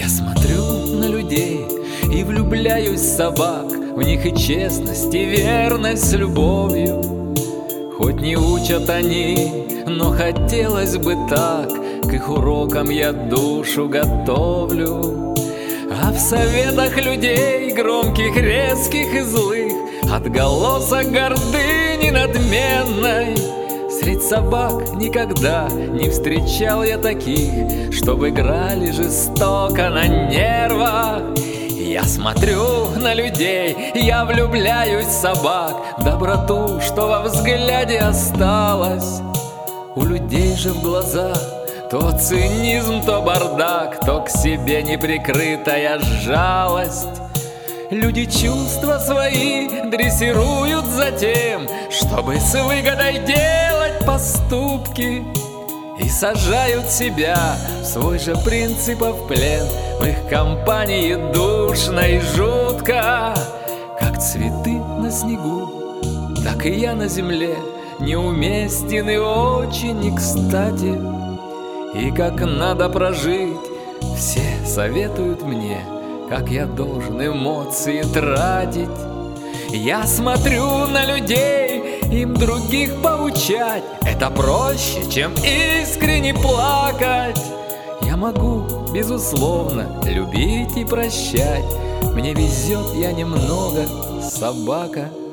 Я смотрю на людей и влюбляюсь в собак, в них и честность, и верность с любовью. Хоть не учат они, но хотелось бы так, к их урокам я душу готовлю. А в советах людей, громких, резких и злых, отголосок гордыни надменной. Средь собак никогда не встречал я таких, чтоб играли жестоко на нервах. Я смотрю на людей, я влюбляюсь в собак, в доброту, что во взгляде осталось. У людей же в глазах то цинизм, то бардак, то к себе неприкрытая жалость. Люди чувства свои дрессируют за тем, чтобы с выгодой делать поступки, и сажают себя в свой же принципов плен. В их компании душно и жутко. Как цветы на снегу, так и я на земле, неуместен и очень не кстати. И как надо прожить, все советуют мне, как я должен эмоции тратить. Я смотрю на людей, им других поучать это проще, чем искренне плакать. Я могу, безусловно, любить и прощать. Мне везет, я немного собака.